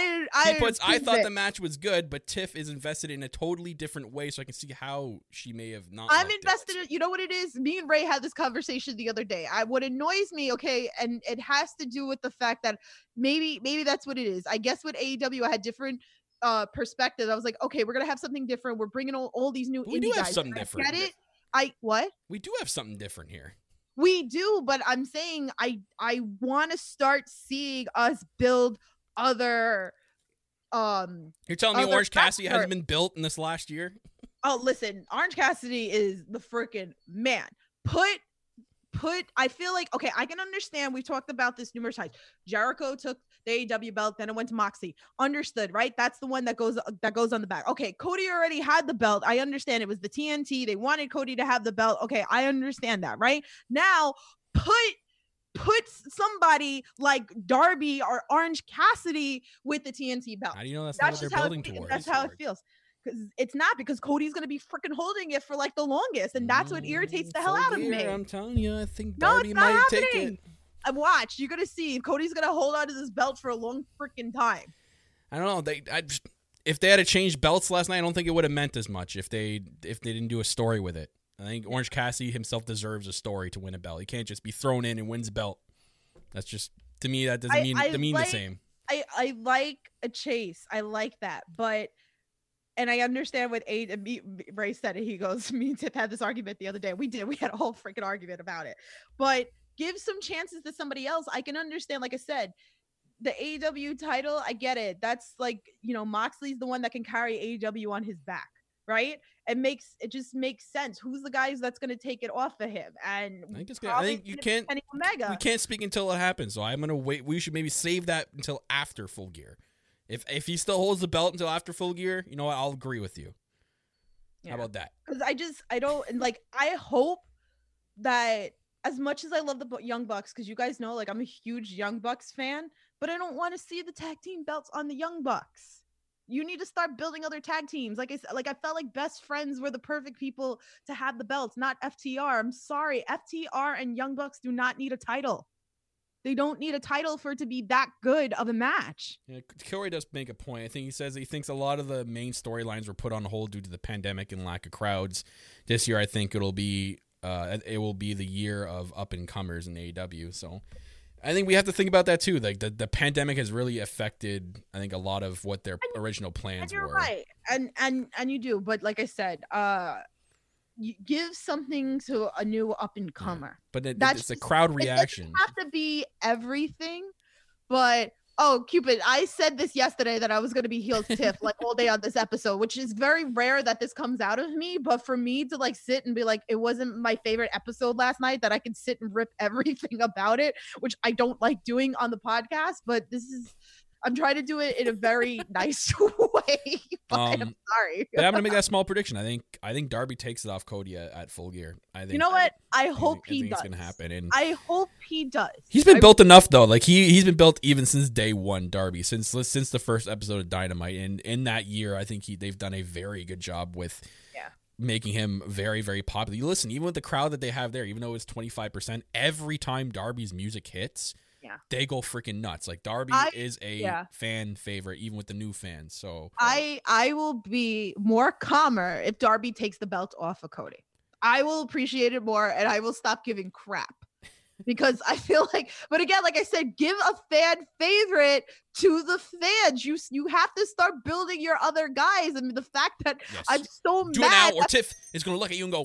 Speaker 1: I thought the match was good, but Tiff is invested in a totally different way, so I can see how she may have not.
Speaker 2: I'm invested in, you know what it is? Me and Ray had this conversation the other day. What annoys me, okay, and it has to do with the fact that maybe that's what it is. I guess with AEW, I had different perspectives. I was like, okay, we're gonna have something different. We're bringing all these new indie guys. We do have something different. Get it? What?
Speaker 1: We do have something different here.
Speaker 2: We do, but I'm saying I want to start seeing us build other
Speaker 1: You're telling me Orange Cassidy hasn't been built in this last year?
Speaker 2: Oh, listen, Orange Cassidy is the freaking man. I feel like, okay, I can understand. We've talked about this numerous times. Jericho took the AEW belt, then it went to Moxley. Understood, right? That's the one that goes on the back. Okay, Cody already had the belt. I understand it was the TNT. They wanted Cody to have the belt. Okay, I understand that, right? Now, put somebody like Darby or Orange Cassidy with the TNT belt.
Speaker 1: How do you know that's not what they're building towards?
Speaker 2: That's how it feels. It's not, because Cody's going to be freaking holding it for like the longest, and that's what irritates the hell out of me.
Speaker 1: I'm telling you, I think Darby might take it.
Speaker 2: Watch, you're going to see Cody's going to hold on to this belt for a long freaking time.
Speaker 1: I don't know. If they had to change belts last night, I don't think it would have meant as much if they didn't do a story with it. I think Orange Cassidy himself deserves a story to win a belt. He can't just be thrown in and wins a belt. That's just, to me, that doesn't mean the same.
Speaker 2: I like a chase. I like that, but and I understand what Ray said it. He goes, me and Tip had this argument the other day. We had a whole freaking argument about it. But give some chances to somebody else. I can understand, like I said, the AEW title, I get it. That's like, Moxley's the one that can carry AEW on his back, right? It just makes sense. Who's the guys that's going to take it off of him? And
Speaker 1: I think you can't. Omega. We can't speak until it happens. So I'm going to wait. We should maybe save that until after Full Gear. If he still holds the belt until after Full Gear, you know what? I'll agree with you. Yeah. How about that?
Speaker 2: Because I hope that, as much as I love the Young Bucks, because you guys know, like, I'm a huge Young Bucks fan, but I don't want to see the tag team belts on the Young Bucks. You need to start building other tag teams. Like I said, I felt like Best Friends were the perfect people to have the belts, not FTR. I'm sorry. FTR and Young Bucks do not need a title. They don't need a title for it to be that good of a match.
Speaker 1: Yeah, Corey does make a point. I think he says he thinks a lot of the main storylines were put on hold due to the pandemic and lack of crowds. This year, I think it will be the year of up-and-comers in AEW. So I think we have to think about that too. Like the pandemic has really affected, I think, a lot of what their original plans were.
Speaker 2: You're right, and you do. But like I said, you give something to a new up-and-comer.
Speaker 1: Yeah. But it's a crowd reaction.
Speaker 2: It doesn't have to be everything, but Cupid, I said this yesterday that I was going to be heel Tiff like all day on this episode, which is very rare that this comes out of me. But for me to like sit and be like, it wasn't my favorite episode last night, that I can sit and rip everything about it, which I don't like doing on the podcast. But I'm trying to do it in a very nice way. But I'm sorry.
Speaker 1: But I'm gonna make that small prediction. I think Darby takes it off Cody at Full Gear. I think.
Speaker 2: You know what? I hope he does.
Speaker 1: It's gonna happen. And
Speaker 2: I hope he does.
Speaker 1: He's been built enough though. Like he's been built even since day one. Darby, since the first episode of Dynamite, and in that year, I think they've done a very good job with.
Speaker 2: Yeah.
Speaker 1: Making him very, very popular. You listen, even with the crowd that they have there, even though it's 25%, every time Darby's music hits.
Speaker 2: Yeah.
Speaker 1: They go freaking nuts. Like Darby is a fan favorite, even with the new fans. So
Speaker 2: I will be more calmer if Darby takes the belt off of Cody. I will appreciate it more, and I will stop giving crap because I feel like. But again, like I said, give a fan favorite to the fans. You have to start building your other guys. I mean, the fact that I'm so
Speaker 1: do
Speaker 2: mad.
Speaker 1: it now, or Tiff is going to look at you and go.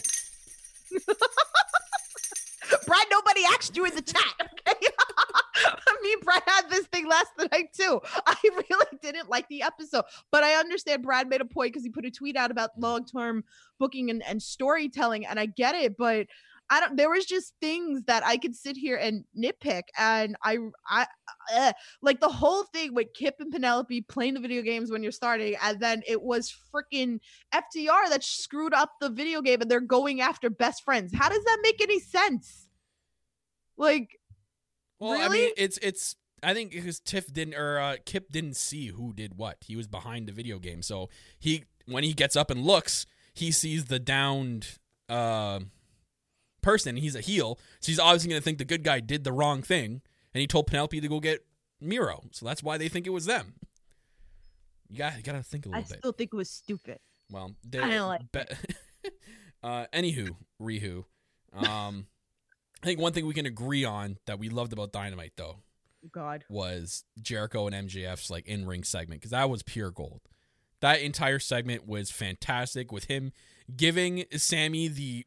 Speaker 2: Brad, nobody asked you in the chat. Okay. Me and Brad had this thing last night too. I really didn't like the episode, but I understand Brad made a point because he put a tweet out about long-term booking and storytelling, and I get it, but there was just things that I could sit here and nitpick, and I like the whole thing with Kip and Penelope playing the video games when you're starting, and then it was freaking FTR that screwed up the video game and they're going after Best Friends. How does that make any sense? Like,
Speaker 1: well,
Speaker 2: really?
Speaker 1: I mean, it's. I think because Kip didn't see who did what. He was behind the video game, so when he gets up and looks, he sees the downed person. He's a heel, so he's obviously going to think the good guy did the wrong thing, and he told Penelope to go get Miro. So that's why they think it was them. You got to think a little bit.
Speaker 2: I still think it was stupid.
Speaker 1: Well,
Speaker 2: I don't like
Speaker 1: anywho, Rihu. I think one thing we can agree on that we loved about Dynamite, though, was Jericho and MJF's like in-ring segment, because that was pure gold. That entire segment was fantastic, with him giving Sammy the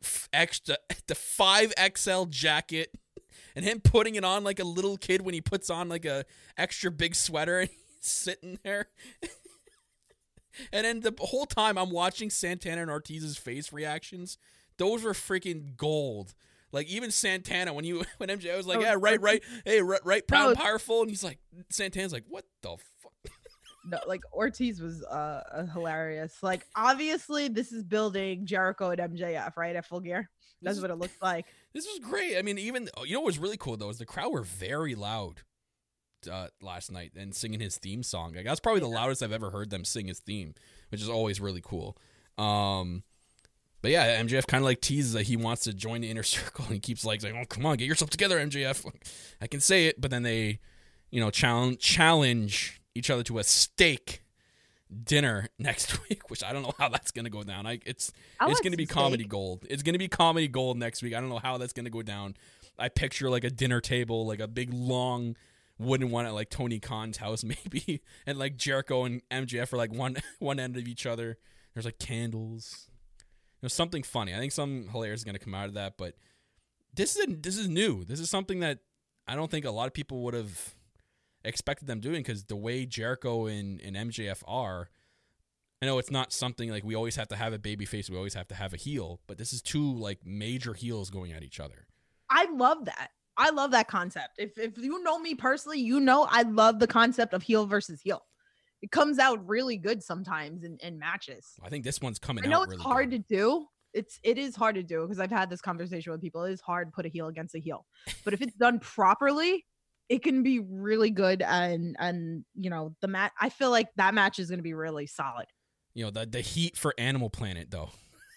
Speaker 1: 5XL jacket and him putting it on like a little kid when he puts on like a extra big sweater and he's sitting there. And then the whole time I'm watching Santana and Ortiz's face reactions. Those were freaking gold. Like, even Santana, when MJ was like, yeah, right, hey, right, proud and powerful, and he's like, Santana's like, what the fuck?
Speaker 2: No, like, Ortiz was hilarious. Like, obviously, this is building Jericho and MJF, right, at Full Gear? That's what it looks like.
Speaker 1: This was great. I mean, even, what was really cool, though, is the crowd were very loud last night and singing his theme song. Like, that's probably the loudest I've ever heard them sing his theme, which is always really cool. But yeah, MJF kind of like teases that he wants to join the Inner Circle, and he keeps like saying, "Oh, come on, get yourself together, MJF." Like, I can say it, but then they, challenge each other to a steak dinner next week, which I don't know how that's gonna go down. It's gonna be comedy gold. It's gonna be comedy gold next week. I don't know how that's gonna go down. I picture like a dinner table, like a big long wooden one at like Tony Khan's house maybe, and like Jericho and MJF are like one end of each other. There's like candles. There's something funny. I think something hilarious is going to come out of that. But this is new. This is something that I don't think a lot of people would have expected them doing, because the way Jericho and MJF are, I know it's not something like we always have to have a babyface, we always have to have a heel, but this is two like major heels going at each other.
Speaker 2: I love that. I love that concept. If you know me personally, you know I love the concept of heel versus heel. It comes out really good sometimes in matches.
Speaker 1: I think this one's coming out.
Speaker 2: I know it's
Speaker 1: really
Speaker 2: hard
Speaker 1: good.
Speaker 2: to do. It is hard to do, because I've had this conversation with people. It is hard to put a heel against a heel, but if it's done properly, it can be really good. And you know, the match, I feel like that match is going to be really solid.
Speaker 1: You know, the heat for Animal Planet, though.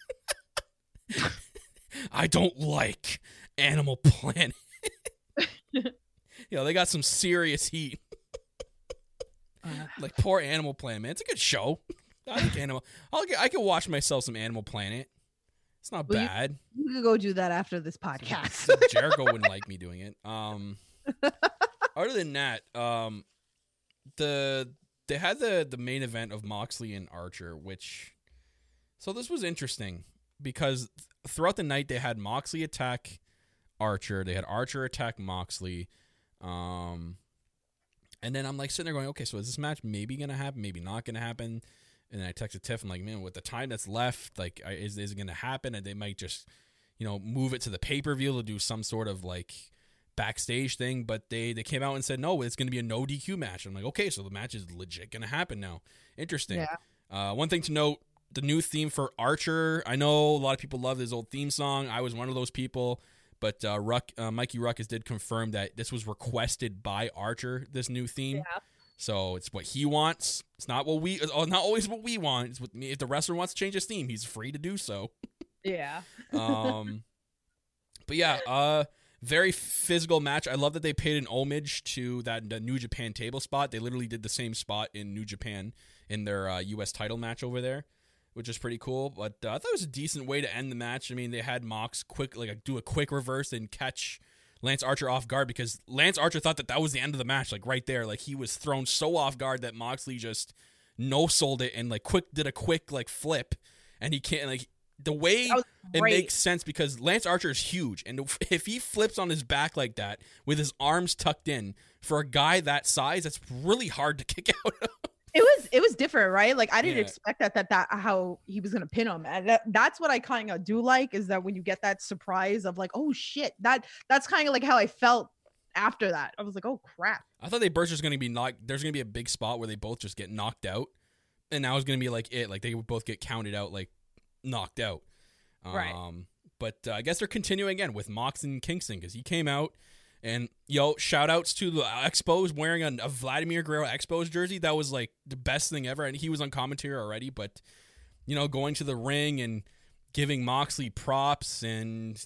Speaker 1: I don't like Animal Planet. You know, they got some serious heat. Like, poor Animal Planet, man. It's a good show. I like I can watch myself some Animal Planet. It's not bad.
Speaker 2: You could go do that after this podcast.
Speaker 1: Jericho wouldn't like me doing it. Other than that, they had the main event of Moxley and Archer, so this was interesting because throughout the night they had Moxley attack Archer, they had Archer attack Moxley, and then I'm like sitting there going, okay, so is this match maybe gonna happen, maybe not gonna happen? And then I texted Tiff, I'm like, man, with the time that's left, like, is it gonna happen? And they might just, you know, move it to the pay-per-view to do some sort of like backstage thing, but they came out and said no, it's going to be a no DQ match. I'm like, okay, so the match is legit going to happen now. Interesting. Yeah. One thing to note, the new theme for Archer, I know a lot of people love his old theme song. I was one of those people, but Mikey Ruckus did confirm that this was requested by Archer, this new theme. Yeah. So it's what he wants. It's not not always what we want. It's what me. If the wrestler wants to change his theme, he's free to do so.
Speaker 2: Yeah.
Speaker 1: But yeah, very physical match. I love that they paid an homage to the New Japan table spot. They literally did the same spot in New Japan in their U.S. title match over there, which is pretty cool. But I thought it was a decent way to end the match. I mean, they had Mox do a quick reverse and catch Lance Archer off guard, because Lance Archer thought that was the end of the match, like right there. Like, he was thrown so off guard that Moxley just no-sold it and like did a quick like flip, and he can't like. The way it makes sense, because Lance Archer is huge, and if he flips on his back like that with his arms tucked in, for a guy that size, that's really hard to kick out of.
Speaker 2: It was different, right? Like, I didn't expect that how he was gonna pin him, and that's what I kind of do like, is that when you get that surprise of like, oh shit, that's kind of like how I felt after that. I was like, oh crap.
Speaker 1: I thought there's gonna be a big spot where they both just get knocked out, and that was gonna be like it, like they would both get counted out, like knocked out.
Speaker 2: Right.
Speaker 1: But I guess they're continuing again with Mox and Kingston, because he came out and shout outs to the Expos wearing a Vladimir Guerrero Expos jersey. That was like the best thing ever, and he was on commentary already, but going to the ring and giving Moxley props and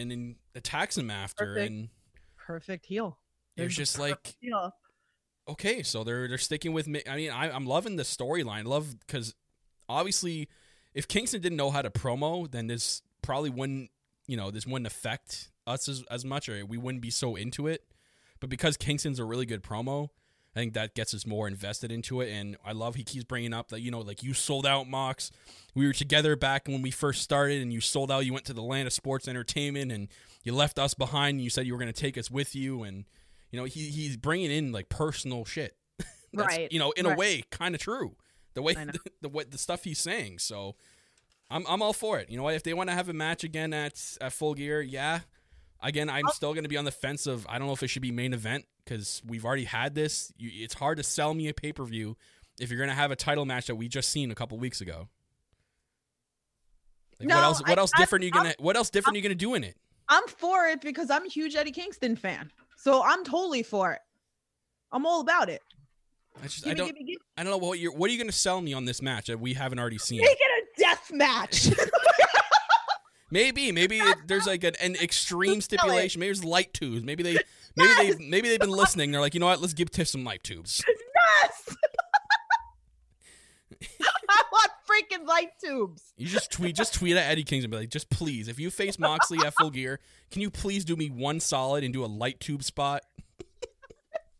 Speaker 1: attacks him after.
Speaker 2: Perfect heel.
Speaker 1: It was just like heel. Okay, so they're sticking with me. I mean, I'm loving the storyline. Because obviously, if Kingston didn't know how to promo, then this probably wouldn't, this wouldn't affect us as much, or we wouldn't be so into it. But because Kingston's a really good promo, I think that gets us more invested into it. And I love he keeps bringing up that, like, you sold out, Mox. We were together back when we first started, and you sold out. You went to the land of sports entertainment, and you left us behind, and you said you were going to take us with you. And, he's bringing in, like, personal shit. That's,
Speaker 2: right.
Speaker 1: In a way, kind of true. The way the stuff he's saying. So I'm all for it. You know what? If they want to have a match again at Full Gear, yeah. Again, I'm still going to be on the fence of, I don't know if it should be main event, because we've already had this. It's hard to sell me a pay-per-view if you're going to have a title match that we just seen a couple weeks ago. Like,
Speaker 2: no,
Speaker 1: what else different are you gonna do in it?
Speaker 2: I'm for it because I'm a huge Eddie Kingston fan. So I'm totally for it. I'm all about it.
Speaker 1: I don't know what are you going to sell me on this match that we haven't already seen?
Speaker 2: Make it a death match.
Speaker 1: Maybe there's like an extreme stipulation. Maybe there's light tubes. Maybe they've been listening. They're like, you know what? Let's give Tiff some light tubes.
Speaker 2: Yes. I want freaking light tubes.
Speaker 1: You just tweet at Eddie Kingston and be like, just please, if you face Moxley at Full Gear, can you please do me one solid and do a light tube spot?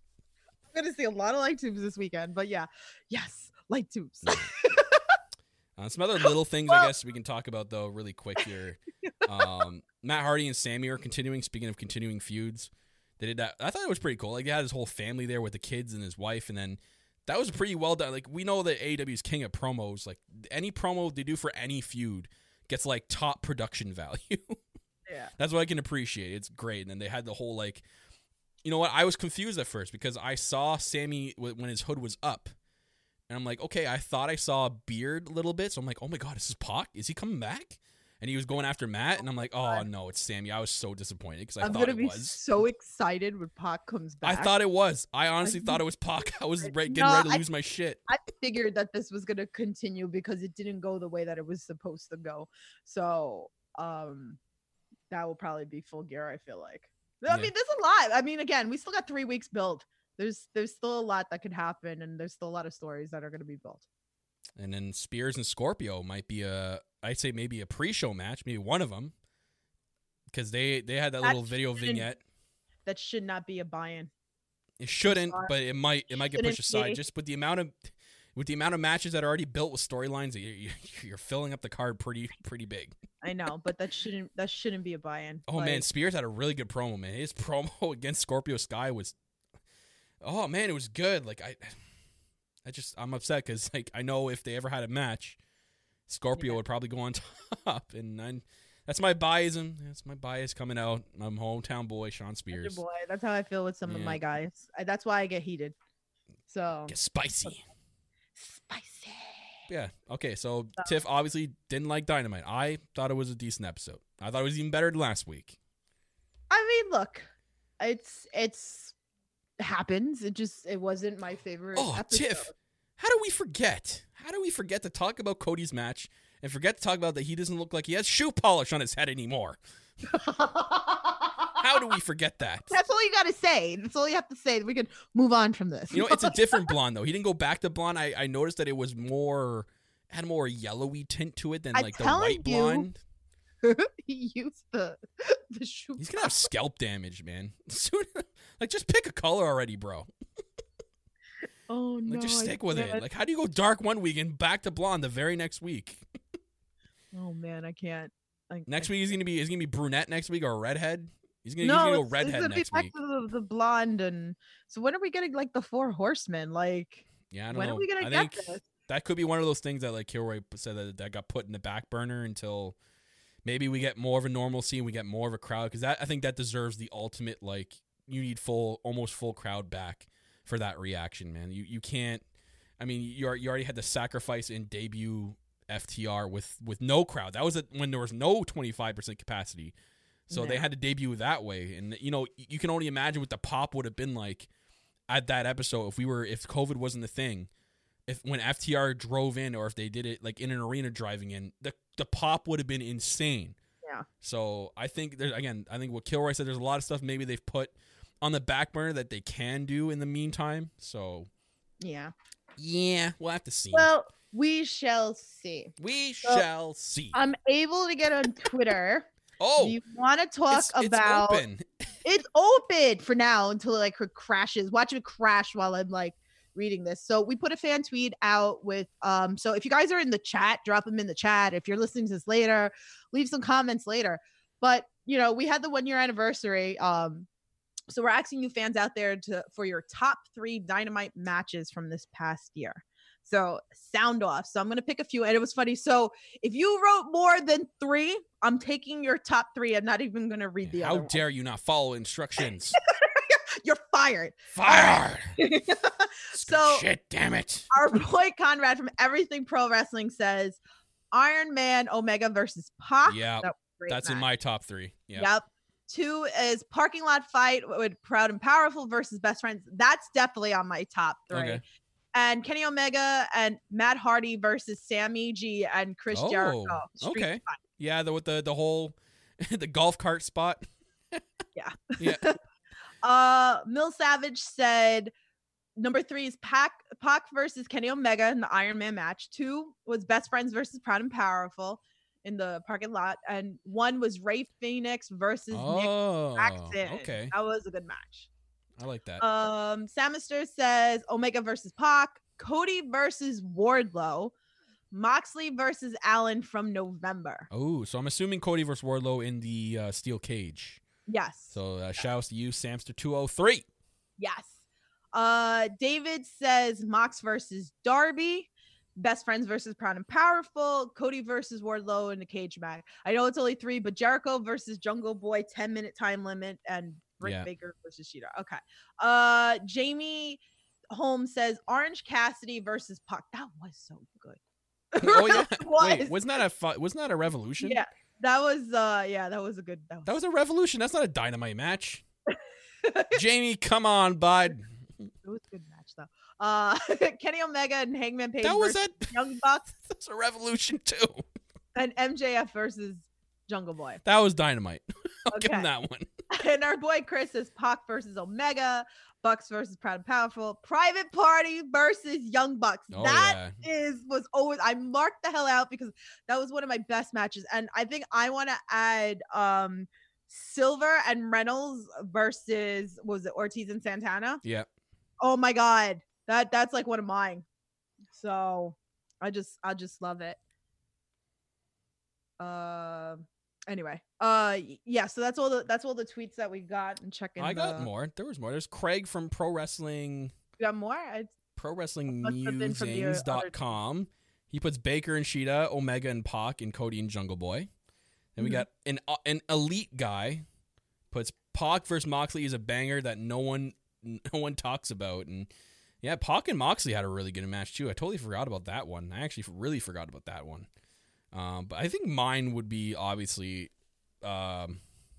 Speaker 2: I'm gonna see a lot of light tubes this weekend, but yeah, yes, light tubes.
Speaker 1: Some other little things I guess we can talk about though really quick here. Matt Hardy and Sammy are continuing. Speaking of continuing feuds, they did that. I thought it was pretty cool. Like they had his whole family there with the kids and his wife, and then that was pretty well done. Like we know that AEW is king of promos. Like any promo they do for any feud gets like top production value.
Speaker 2: Yeah,
Speaker 1: that's what I can appreciate. It's great. And then they had the whole like, you know what? I was confused at first because I saw Sammy when his hood was up. And I'm like, okay, I thought I saw a beard a little bit. So I'm like, oh my God, this is Pac? Is he coming back? And he was going after Matt. And I'm like, oh no, it's Sammy. I was so disappointed because I'm going to be
Speaker 2: so excited when Pac comes back.
Speaker 1: I thought it was. I honestly thought it was Pac. I was getting ready to lose my shit.
Speaker 2: I figured that this was going to continue because it didn't go the way that it was supposed to go. So that will probably be Full Gear, I feel like. I mean, there's a lot. I mean, again, we still got 3 weeks built. There's still a lot that could happen, and there's still a lot of stories that are going to be built.
Speaker 1: And then Spears and Scorpio might be I'd say maybe a pre-show match, maybe one of them, because they had that little video vignette.
Speaker 2: That should not be a buy-in.
Speaker 1: It shouldn't, but it might get pushed aside just with the amount of matches that are already built with storylines. You're filling up the card pretty big.
Speaker 2: I know, but that shouldn't be a buy-in.
Speaker 1: Oh man, Spears had a really good promo, man. His promo against Scorpio Sky was. Oh man, it was good. Like I'm upset because like I know if they ever had a match, Scorpio would probably go on top, and that's my biasm. That's my bias coming out. I'm hometown boy, Sean Spears.
Speaker 2: That's your boy. That's how I feel with some of my guys. That's why I get heated. So
Speaker 1: get spicy.
Speaker 2: Spicy.
Speaker 1: Yeah. Okay. So Tiff obviously didn't like Dynamite. I thought it was a decent episode. I thought it was even better than last week.
Speaker 2: I mean, look, it's happens. It wasn't my favorite.
Speaker 1: Oh, episode. Tiff, how do we forget? How do we forget to talk about Cody's match and forget to talk about that he doesn't look like he has shoe polish on his head anymore? How do we forget that?
Speaker 2: That's all you got to say. That's all you have to say. We can move on from this.
Speaker 1: You know, it's a different blonde though. He didn't go back to blonde. I noticed that it was had a more yellowy tint to it than like the white blonde.
Speaker 2: He used the shoe.
Speaker 1: He's gonna have scalp damage, man. Like, just pick a color already, bro.
Speaker 2: Oh no!
Speaker 1: Like, just stick with it. Like, how do you go dark one week and back to blonde the very next week?
Speaker 2: Oh man, I can't.
Speaker 1: Next week he's gonna be brunette next week or a redhead. He's gonna go redhead next week.
Speaker 2: The blonde, and so when are we getting like the 4 horsemen? Like,
Speaker 1: yeah, I don't know.
Speaker 2: When are we gonna get this?
Speaker 1: That could be one of those things that like Kilroy said that got put in the back burner until maybe we get more of a normalcy and we get more of a crowd, because I think that deserves the ultimate, like, you need almost full crowd back for that reaction, man. You can't. I mean, you already had the sacrifice in debut FTR with no crowd. That was when there was no 25% capacity. So they had to debut that way. And, you know, you can only imagine what the pop would have been like at that episode if COVID wasn't the thing. When FTR drove in, or if they did it like in an arena driving in, the pop would have been insane.
Speaker 2: Yeah.
Speaker 1: So I think I think what Kilroy said, there's a lot of stuff maybe they've put on the back burner that they can do in the meantime. So
Speaker 2: yeah,
Speaker 1: we'll have to see.
Speaker 2: Well, we shall see.
Speaker 1: We shall see.
Speaker 2: I'm able to get on Twitter.
Speaker 1: Oh,
Speaker 2: do you want to talk about?
Speaker 1: It's open.
Speaker 2: It's open for now until it crashes. Watch it crash while I'm like reading this. So we put a fan tweet out with so if you guys are in the chat, drop them in the chat. If you're listening to this later, leave some comments later. But you know, we had the 1-year anniversary. So we're asking you fans out there for your top 3 Dynamite matches from this past year. So sound off. So I'm going to pick a few. And it was funny. So if you wrote more than 3, I'm taking your top 3. I'm not even going to read the other
Speaker 1: How dare you not follow instructions?
Speaker 2: You're fired.
Speaker 1: Fired.
Speaker 2: So
Speaker 1: shit, damn it.
Speaker 2: Our boy Conrad from Everything Pro Wrestling says Iron Man Omega versus Pac.
Speaker 1: Yeah, that's in my top 3. Yeah.
Speaker 2: Yep. 2 is parking lot fight with Proud and Powerful versus Best Friends. That's definitely on my top 3. Okay. And Kenny Omega and Matt Hardy versus Sammy G and Chris Jericho.
Speaker 1: Okay. Fight. Yeah, with the whole the golf cart spot.
Speaker 2: Yeah.
Speaker 1: Yeah.
Speaker 2: Mill Savage said number 3 is Pac versus Kenny Omega in the Iron Man match. 2 was Best Friends versus Proud and Powerful in the parking lot, and 1 was Ray Phoenix versus Nick Jackson.
Speaker 1: Okay,
Speaker 2: that was a good match.
Speaker 1: I like that.
Speaker 2: Samister says Omega versus Pac, Cody versus Wardlow, Moxley versus Allen from November.
Speaker 1: Oh, so I'm assuming Cody versus Wardlow in the steel cage.
Speaker 2: Yes.
Speaker 1: So shouts to you, Samster203.
Speaker 2: Yes. David says Mox versus Darby. Best Friends versus Proud and Powerful. Cody versus Wardlow in the cage match. I know it's only 3, but Jericho versus Jungle Boy, 10-minute time limit, and Britt Baker versus Shida. Okay. Jamie Holmes says Orange Cassidy versus Puck. That was so good.
Speaker 1: Oh yeah. Wait, wasn't that a Revolution?
Speaker 2: Yeah. That was a good.
Speaker 1: That was a Revolution. That's not a Dynamite match. Jamie, come on, bud.
Speaker 2: It was a good match though. Kenny Omega and Hangman Page versus Young Bucks.
Speaker 1: That's a Revolution too.
Speaker 2: And MJF versus Jungle Boy.
Speaker 1: That was Dynamite. I'll give him that one.
Speaker 2: And our boy Chris is Pac versus Omega, Bucks versus Proud and Powerful, Private Party versus Young Bucks.
Speaker 1: Oh,
Speaker 2: was always, I marked the hell out because that was one of my best matches. And I think I want to add Silver and Reynolds versus, what was it, Ortiz and Santana?
Speaker 1: Yeah.
Speaker 2: Oh my God. That's like one of mine. So I just love it. Anyway, yeah, so that's all the tweets that we got, and checking.
Speaker 1: I got more. There was more. There's Craig from Pro Wrestling.
Speaker 2: You got more?
Speaker 1: ProWrestlingNewsings.com. He puts Baker and Shida, Omega and Pac, and Cody and Jungle Boy. Then we got an elite guy puts Pac versus Moxley is a banger that no one talks about, and yeah, Pac and Moxley had a really good match too. I totally forgot about that one. I actually really forgot about that one. But I think mine would be obviously the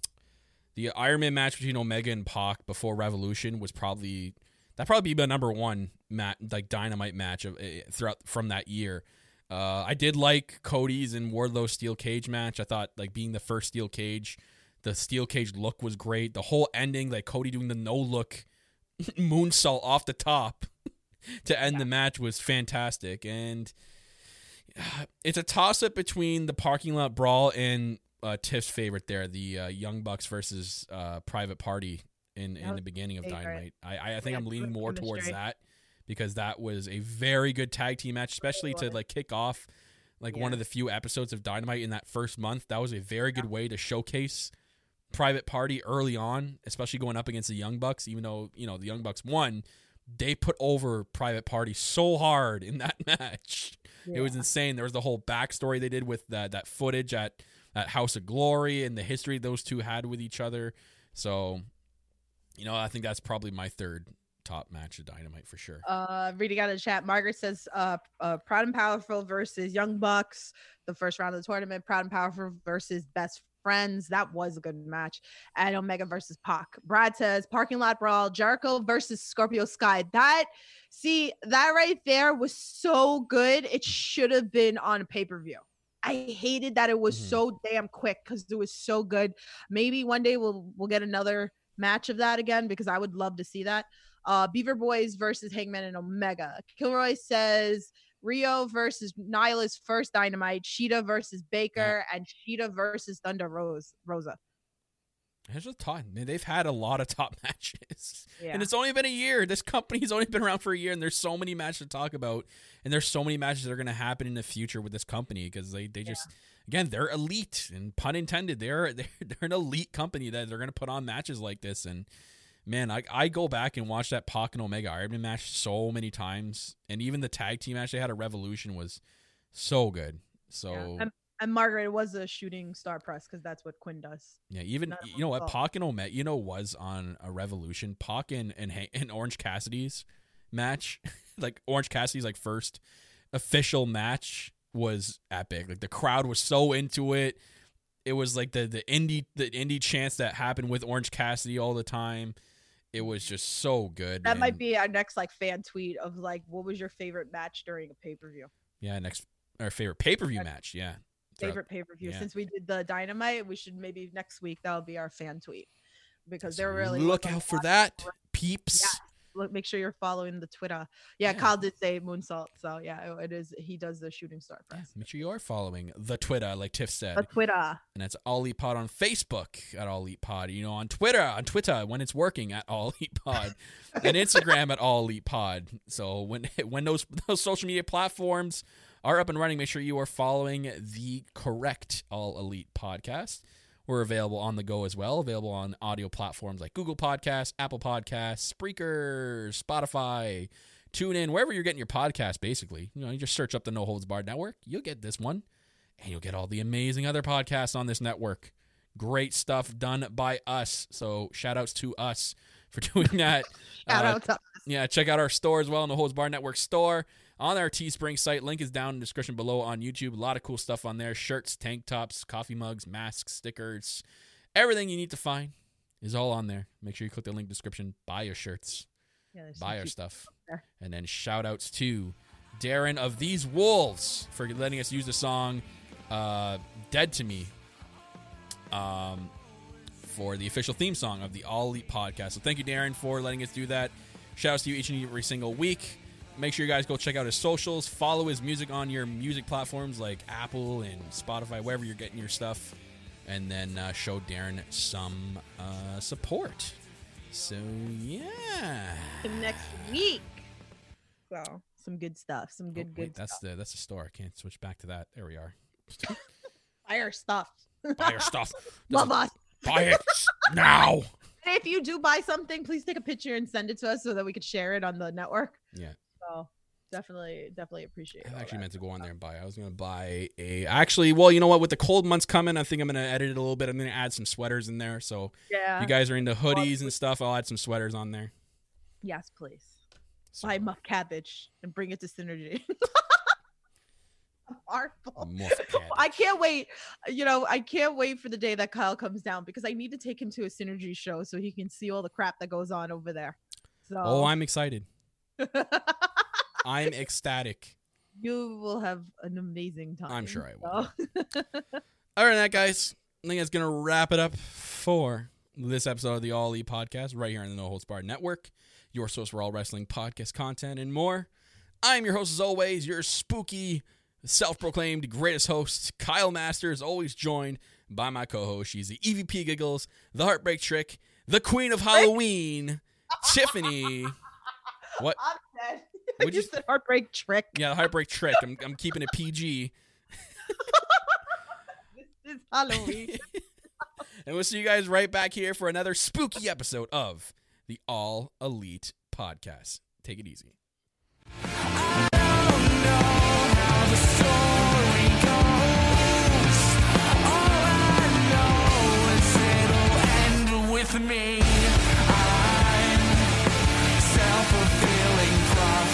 Speaker 1: Iron Man match between Omega and Pac before Revolution was probably be my number one Dynamite match of from that year. I did like Cody's and Wardlow's steel cage match. I thought being the first steel cage, the steel cage look was great. The whole ending, Cody doing the no look moonsault off the top to end the match was fantastic. And it's a toss-up between the parking lot brawl and Tiff's favorite there, the Young Bucks versus Private Party in the beginning of Dynamite. I think I'm leaning more towards that because that was a very good tag team match, especially to kick off one of the few episodes of Dynamite in that first month. That was a very good way to showcase Private Party early on, especially going up against the Young Bucks. Even though the Young Bucks won, they put over Private Party so hard in that match. Yeah. It was insane. There was the whole backstory they did with that footage at House of Glory and the history those two had with each other. So, I think that's probably my third top match of Dynamite for sure.
Speaker 2: Reading out of the chat, Margaret says Proud and Powerful versus Young Bucks, the first round of the tournament. Proud and Powerful versus Best Friends. That was a good match. And Omega versus Pac. Brad says Parking Lot Brawl, Jericho versus Scorpio Sky. That right there was so good. It should have been on a pay-per-view. I hated that it was so damn quick because it was so good. Maybe one day we'll get another match of that again because I would love to see that. Beaver Boys versus Hangman and Omega. Kilroy says Rio versus Nyla's first Dynamite, Shida versus Baker, and Shida versus Thunder Rosa.
Speaker 1: They've had a lot of top matches, and it's only been a year. This company's only been around for a year, and there's so many matches to talk about, and there's so many matches that are going to happen in the future with this company because they just, again, they're elite, and pun intended, they're an elite company that they're going to put on matches like this. And man, I go back and watch that Pac and Omega Iron Man match so many times, and even the tag team match they had at Revolution was so good. So.
Speaker 2: And Margaret, it was a shooting star press because that's what Quinn does.
Speaker 1: Yeah, even what Pac and Omega, was on a Revolution. Pac and Orange Cassidy's match, Orange Cassidy's first official match was epic. The crowd was so into it. It was the indie chants that happened with Orange Cassidy all the time. It was just so good.
Speaker 2: That might be our next fan tweet of what was your favorite match during a pay-per-view?
Speaker 1: Yeah, our favorite pay-per-view match. Yeah.
Speaker 2: Favorite pay-per-view. Since we did the Dynamite, we should maybe next week that'll be our fan tweet because they're really
Speaker 1: look out for that, peeps.
Speaker 2: Yeah. Make sure you're following the Twitter. Yeah, Kyle did say moonsault, so yeah, it is. He does the shooting star press.
Speaker 1: Yeah, make sure you are following the Twitter, like Tiff said.
Speaker 2: The Twitter,
Speaker 1: and that's All Elite Pod on Facebook at All Elite Pod. On Twitter when it's working at All Elite Pod, and Instagram at All Elite Pod. So when those social media platforms are up and running, make sure you are following the correct All Elite podcast. We're available on the go as well, available on audio platforms like Google Podcasts, Apple Podcasts, Spreaker, Spotify, TuneIn, wherever you're getting your podcast, basically. You just search up the No Holds Barred Network. You'll get this one, and you'll get all the amazing other podcasts on this network. Great stuff done by us. So shout-outs to us for doing that.
Speaker 2: Shout out to us.
Speaker 1: Yeah, check out our store as well, on the Holds Barred Network store. On our Teespring site, link is down in the description below on YouTube. A lot of cool stuff on there. Shirts, tank tops, coffee mugs, masks, stickers. Everything you need to find is all on there. Make sure you click the link in the description. Buy your shirts. Buy our stuff. And then shout outs to Darren of These Wolves for letting us use the song Dead to Me for the official theme song of the All Elite podcast. So thank you, Darren, for letting us do that. Shout outs to you each and every single week. Make sure you guys go check out his socials. Follow his music on your music platforms like Apple and Spotify, wherever you're getting your stuff. And then show Darren some support. So, yeah.
Speaker 2: Next week. So, some good stuff. Some good
Speaker 1: that's
Speaker 2: stuff.
Speaker 1: That's the store. I can't switch back to that. There we are.
Speaker 2: Buy our stuff.
Speaker 1: Buy our stuff.
Speaker 2: Love us.
Speaker 1: Buy it now.
Speaker 2: And if you do buy something, please take a picture and send it to us so that we could share it on the network.
Speaker 1: Yeah.
Speaker 2: So definitely appreciate it.
Speaker 1: I actually meant to go on there and buy. I was going to buy well, you know what? With the cold months coming, I think I'm going to edit it a little bit. I'm going to add some sweaters in there. So
Speaker 2: yeah,
Speaker 1: you guys are into hoodies and stuff, I'll add some sweaters on there.
Speaker 2: Yes, please. So. Buy Muff Cabbage and bring it to Synergy. I can't wait. I can't wait for the day that Kyle comes down because I need to take him to a Synergy show so he can see all the crap that goes on over there. So
Speaker 1: I'm excited. I'm ecstatic.
Speaker 2: You will have an amazing time.
Speaker 1: I'm sure I will. Other than that, guys, I think that's going to wrap it up for this episode of the All Elite podcast right here on the No Holds Barred Network, your source for all wrestling podcast content and more. I'm your host, as always, your spooky, self-proclaimed greatest host, Kyle Masters, always joined by my co-host. She's the EVP Giggles, the Heartbreak Trick, the Queen of Halloween, Tiffany. What?
Speaker 2: I'm dead.
Speaker 1: What'd you
Speaker 2: said Heartbreak Trick.
Speaker 1: Yeah, the Heartbreak Trick. I'm keeping it PG.
Speaker 2: This is Halloween.
Speaker 1: And we'll see you guys right back here for another spooky episode of the All Elite Podcast. Take it easy.